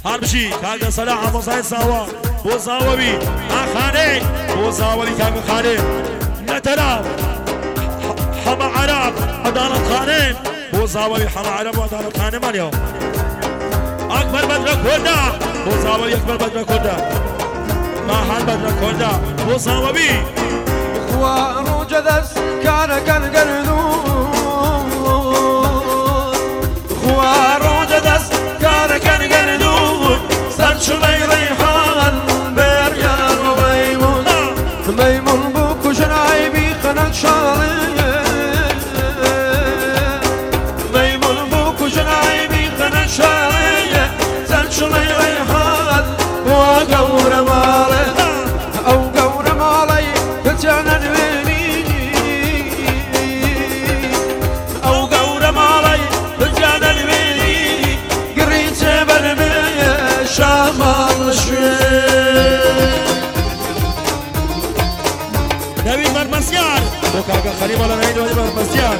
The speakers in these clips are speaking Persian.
هربشی کاغ سلام مزای ساوا بو زاوی خانه بو زاوی کاغ خانه نتراب حما عرب عدالت خانه بو زاوی حما عرب عدالت خانه مالیو اکبر بدر کلدا بو زاوی اکبر بدر کلدا ما حال بدر کلدا بو زاوی خوارو جدس كان قردو خوارو جدس كان قردو سرشو ريحان بريان وميمون ميمون بوكو جنايبي خنق شالي ميمون بوكو جنايبي خنق شالي سرشو ريحان وقور مالي او قور مالي كتعنا نبيني او قور مالي كتعنا نبيني قريت برمي شمال شوي نبي مرمسيان وكاكا خليل ولا نعيد ولا مرمسيان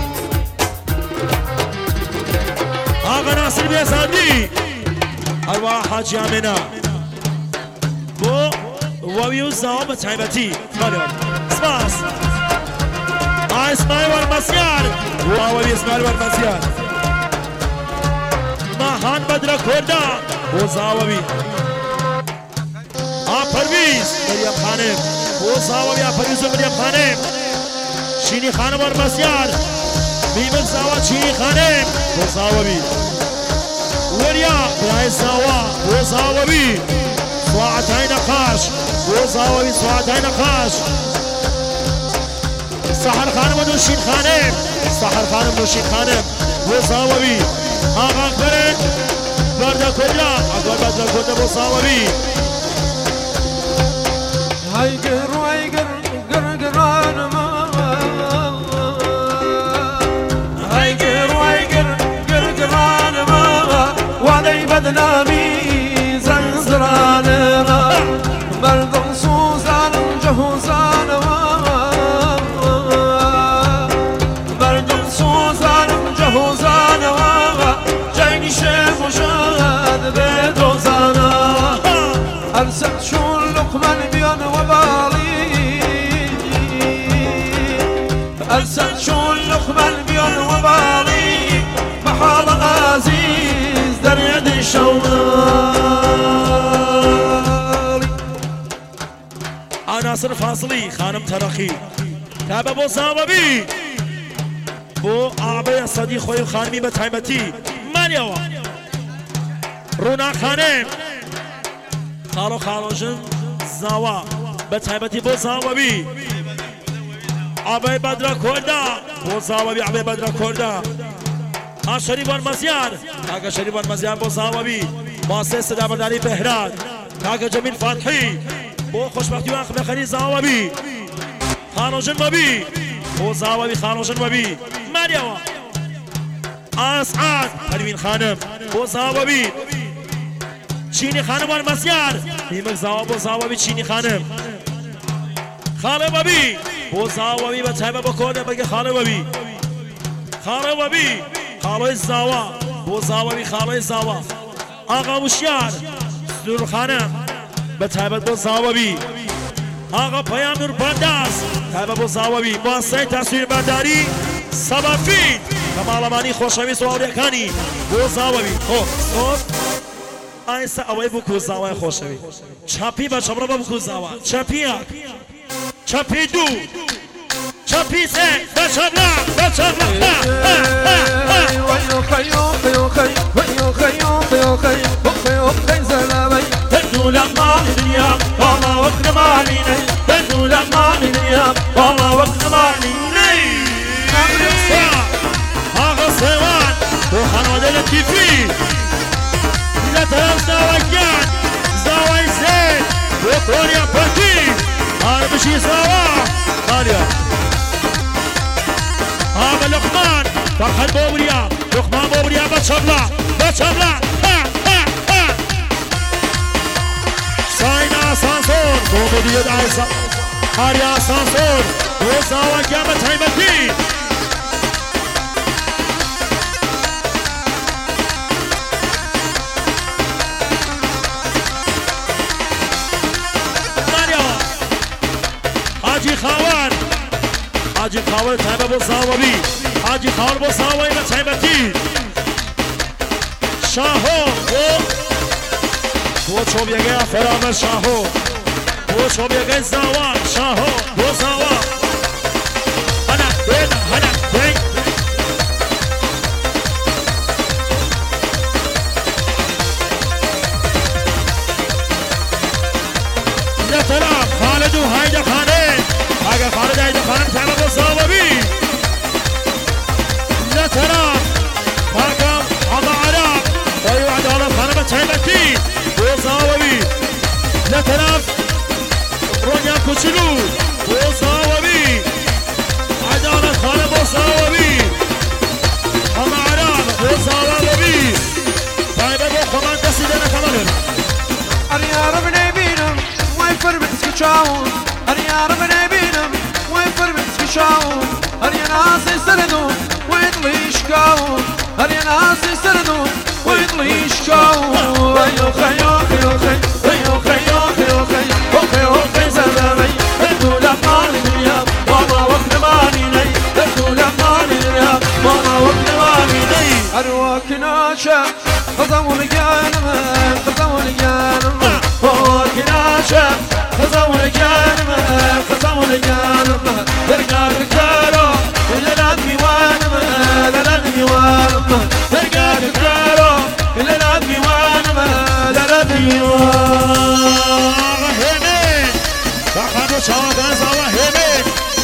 آقا ناصر بيسادي أرواح حاج يامنا بو وويو زاوم تايبتي ماليون سباس اسماعيل والمسيان وويو اسماعيل والمسيان ماهان بدر كوردا بو زاوي پرویز مریم خانم بو زاوی پرویز مریم خانم چینی خانم والمسيان میمن زاوا چینی خانم بو زاوی وريا براي زاوا بو زاوي ساعتين نقاش وزاوي ساعتين نقاش سحر خانم ونوشين خانم سحر خانم نوشين خانم وزاوي آقا اکبر برده کجا اکبر برده کجا وزاوي هايقر ويقر قرقران ما هايقر ويقر قرقران ما وعلي بدنامي زنزراننا مردم سوزان جهوزان مردم سوزان جهوزان جايني شيخ وشاد بدوزانا أرسل شو لقمان بيان وبالي أرسل شو لقمان بيان وبالي محال عزيز در يد شوالي ناصر فاصلي خانم ترخي تابع بو زاوي بو آبي صديق خوي خانمي بتايمتي مانيوا رونا خانم خالوجن زاوا بتايمتي بو زاوي آبي بدر كوردا بو زاوي آبي بدر كوردا شريفان مزيان كاكا شريفان مزيان بو زاوي مؤسسة دامداري بهران كاكا جميل فتحي بو خوشبختی و اخم خلی زاوی خانوشن مبی بو زاوی خانوشن مبی مريم اسعد پروین خانم بو زاوی چینی خانم والمسيان میمک زاوا بو زاوی چینی خانم خانم مبی بو زاوی و تایبه بکنه بگه خانم مبی خانم مبی خالوی زاوا بو زاوی خالوی زاوا آقا مشیار سرور خانم بتایبت بو زاوی آقا پیام نور بنداز تایبت بو زاوی مؤسسه تصویر برداری سبافین کمال امانی خوشویست و اولیکانی بو زاوی خوب ایسا اوی بکو زاوی خوشوی چپی با چمرا با بکو زاوی چپی اک چپی دو چپی سه بچملا بچملا ويو خيو خيو خي ويو خيو خيو خي خيو خي زلامي تدو لما الدنيا والله وقت ما علينا تدو لما الدنيا والله وقت ما علينا آقا سيوان وخانواده لطيفي لطرف زاويان زاوي زين وكوريا بردي هاربشي زاوا ماليا آقا لقمان فرحان بوبريا لقمان بوبريا بچملا بچملا ساينا سانسور بوبريا دايسا هاريا سانسور وزاوا جامع تايمتي حاجی خاور چایبه با ساوابی حاجی خاور با ساوابی با چایبتی شاهو و چوبیگه فرامر شاهو و چوبیگه زاوا شاهو و زاوا هنا بین هنا بین یه طرف خالد و هایده خانه اگر خالد هایده خانه چایبه با ساوابی یه طرف حاکم عطا عرب ويوعد على الخانة تشايبتي وصاوبي لا تناف رونيا كوتشلو وصاوبي عدالة الخانة وصاوبي عطا عرب وصاوبي طيبة وخمان تسيدنا كمالهم أريا ربنا بينهم ويفر بتسكشاون أريا ربنا بينهم ويفر بتسكشاون أريا ناس يسردون ويطلي يشكاون أريا ناس يسردون ويطلي يشكاون أيو خيو خيو خي أيو خيو خيو خي خيو خي زمامي تقول أمان الدنيا وما وقت ماني لي تقول أمان الدنيا وما وقت ماني لي أرواك ناشا خزون جانم خزون جانم أرواك ناشا خزون جانم خزون جانم ترجع الكارو لا ديوانم لا ديوانم ترجع الكارو لا ديوانم لا ديوانم همه فقط شاهدان سوا همه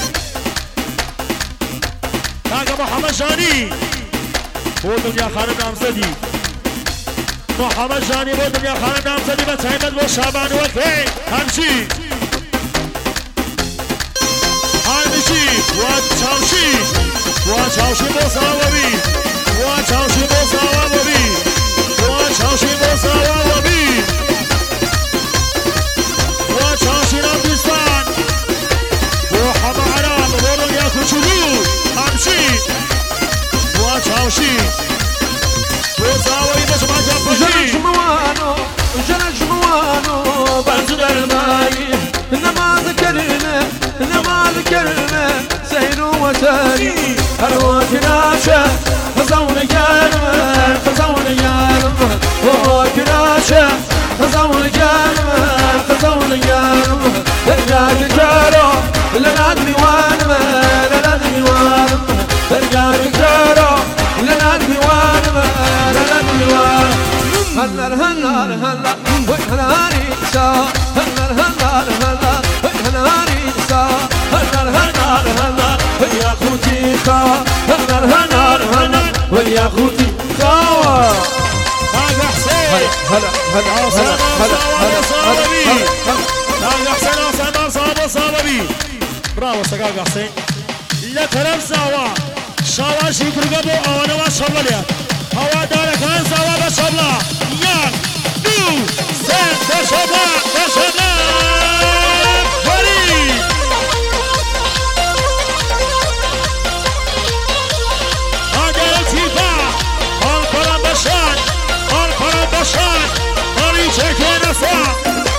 کاغا محمد شانی वो दुनिया खान नाम से दी मोहम्मद जानी वो दुनिया खान नाम से दी बचाइमत वो शाबान वखे हमशी वो चावशी वो सावबी वो चावशी वो सावबी वो चावशी वो सावबी वो चावशी नाबिस्तान वो हमारा वो दुनिया खुशबू हमशी وشاوشي وصاوي بس ما جاب جموانو جموانو بعد الماي انما ذكرنا سير وساري اروك ناشا خزون جانم خزون جانم وروك ناشا خزون جانم خزون جانم ترجع الجارو لا ندري وانم لا ندري وانم ترجع الجارو لا ندري وانم لا ندري وانم هلا هلا هلا وهلا ريسا هلا هلا هلا وهلا ريسا هلا هلا هلا ويا خوتي خا هلا هلا هلا ويا خوتي خا هذا حسين هلا هلا هلا هلا هذا حسين صابه صابه برافو سقاق حسين لا ترى زاوا شاوا شكر قبو اوانا وشبليا هوا دار كان زاوا بشبلا يان دو سن بشبلا بشبلا ولي هذا التفا الفرا بشان ولي شكي نسا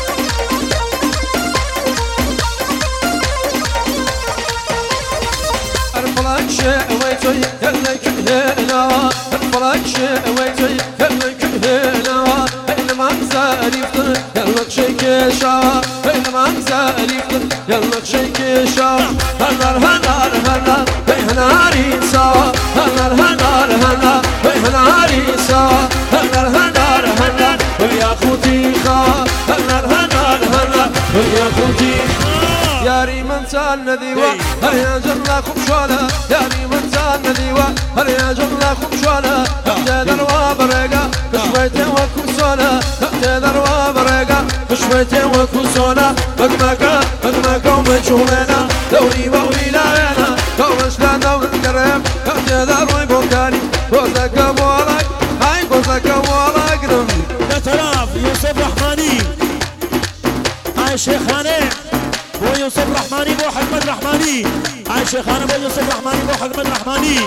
ويتي يلك هنا الفرج ويتي يلك هنا بينما زاريفتر يلك شيكشا بينما زاريفتر يلك شيكشا هنار هنار هنار بيننا ريسا هنار هنار هنار بيننا ريسا هنار هنار هنار ويا خوتي خا هنار هنار هنار ويا خوتي ياري من سال نديوة هريا جملة خمشولة ياري من سال نديوة هريا جملة خمشولة تقدر وابرقة كشويتي وكوسولة تقدر وابرقة كشويتي وكوسولة بقمكة ومجهولنا دوري وويلانا كوشنا دور القريب تقدر ويبوكاني قوزك بولك هاي قوزك بولك نمي اعتراف يوسف رحماني هاي شيخاني بو يوسف رحماني بو حكمت رحماني هاي شيخاني بو يوسف رحماني بو حكمت رحماني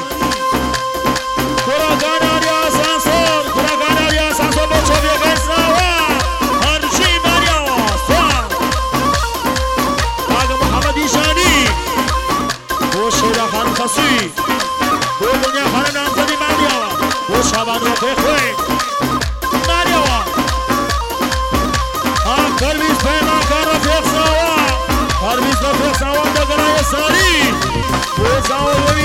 كراغانا يا سانسور كراغانا يا سانسور بو شوفيا غيساوا هرشي ماريا سوا هاga محمد إيشاني بو راسوی بو دنیا خانم نامزدی مردیاوا بو شابان رو بخوی مردیاوا پرویز پیمانکار رفیق ساوا پرویز رفیق ساوا دگرای ساری بو ساوا